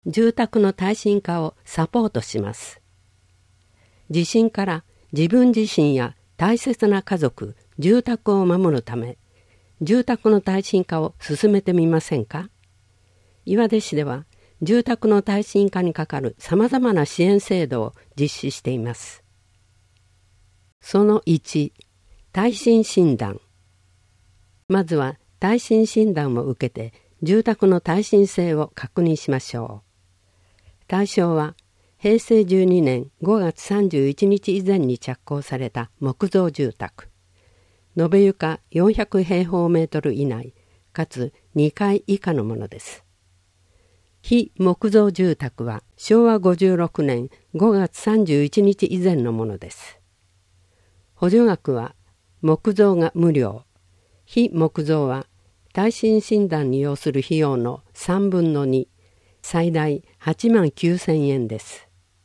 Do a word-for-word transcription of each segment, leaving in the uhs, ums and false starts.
住宅の耐震化をサポートします。地震から自分自身や大切な家族、住宅を守るため、住宅の耐震化を進めてみませんか？岩出市では、住宅の耐震化にかかるさまざまな支援制度を実施しています。そのいち、耐震診断。まずは耐震診断を受けて、住宅の耐震性を確認しましょう。対象は、へいせいじゅうにねんごがつさんじゅういちにち以前に着工された木造住宅。延べ床よんひゃくへいほうメートル以内、かつにかい以下のものです。非木造住宅はしょうわごじゅうろくねんごがつさんじゅういちにち以前のものです。補助額は木造が無料、非木造は耐震診断に要する費用のさんぶんのに、最大はちまんきゅうせんえんです。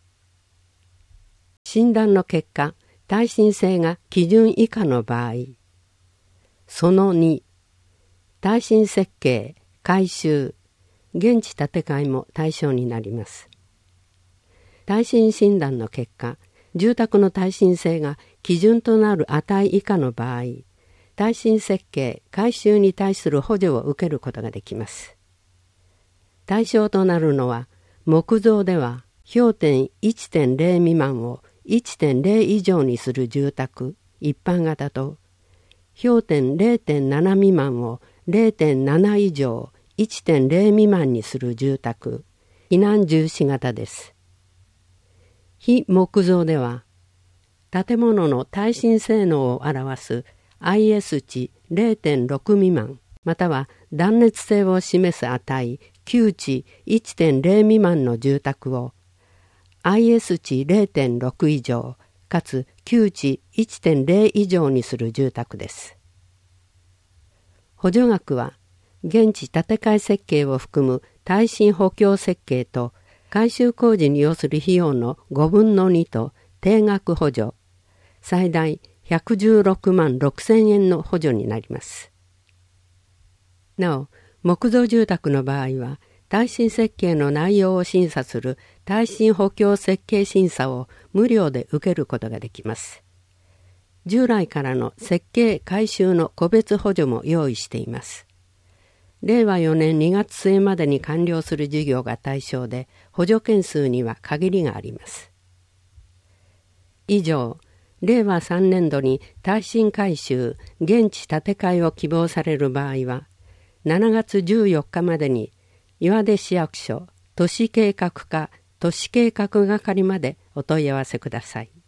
診断の結果、耐震性が基準以下の場合、そのに、耐震設計、改修、現地建て替えも対象になります。耐震診断の結果、住宅の耐震性が基準となる値以下の場合、耐震設計・改修に対する補助を受けることができます。対象となるのは、木造では氷点 いってんれい 未満を いってんれい 以上にする住宅、一般型と、氷点 れいてんなな 未満を れいてんなな 以上、いってんれい 未満にする住宅、避難重視型です。非木造では、建物の耐震性能を表す アイエス 値 れいてんろく 未満、または断熱性を示す値 きゅう 値 いってんれい 未満の住宅を アイエス 値 れいてんろく 以上かつきゅう値 いってんれい 以上にする住宅です。補助額は現地建て替え設計を含む耐震補強設計と改修工事に要する費用のごぶんのにと定額補助、最大ひゃくじゅうろくまんろくせんえんの補助になります。なお、木造住宅の場合は、耐震設計の内容を審査する耐震補強設計審査を無料で受けることができます。従来からの設計・改修の個別補助も用意しています。れいわよねんにがつすえまでに完了する事業が対象で、補助件数には限りがあります。以上、れいわさんねんどに耐震改修・現地建て替えを希望される場合は、しちがつじゅうよっかまでに岩出市役所都市計画課都市計画係までお問い合わせください。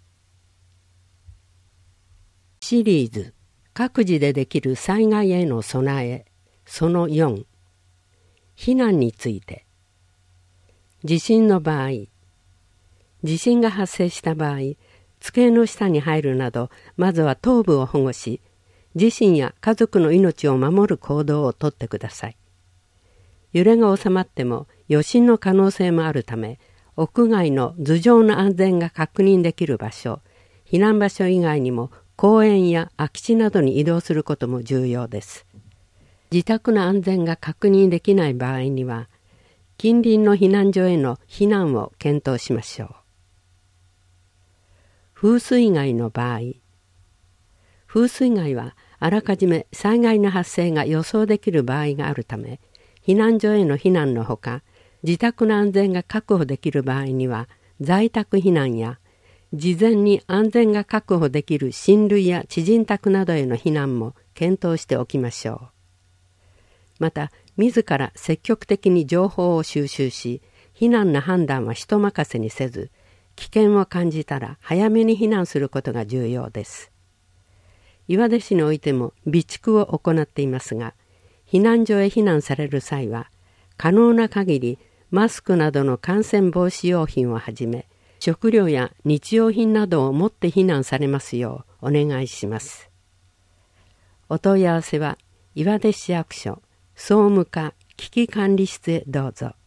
シリーズ各自でできる災害への備えそのよん、避難について。地震の場合、地震が発生した場合、机の下に入るなど、まずは頭部を保護し、自身や家族の命を守る行動をとってください。揺れが収まっても余震の可能性もあるため、屋外の頭上の安全が確認できる場所、避難場所以外にも公園や空き地などに移動することも重要です。自宅の安全が確認できない場合には、近隣の避難所への避難を検討しましょう。風水害の場合、風水害はあらかじめ災害の発生が予想できる場合があるため、避難所への避難のほか、自宅の安全が確保できる場合には、在宅避難や、事前に安全が確保できる親類や知人宅などへの避難も検討しておきましょう。また、自ら積極的に情報を収集し、避難の判断は人任せにせず、危険を感じたら早めに避難することが重要です。岩出市においても備蓄を行っていますが、避難所へ避難される際は、可能な限りマスクなどの感染防止用品をはじめ、食料や日用品などを持って避難されますようお願いします。お問い合わせは岩出市役所総務課危機管理室へどうぞ。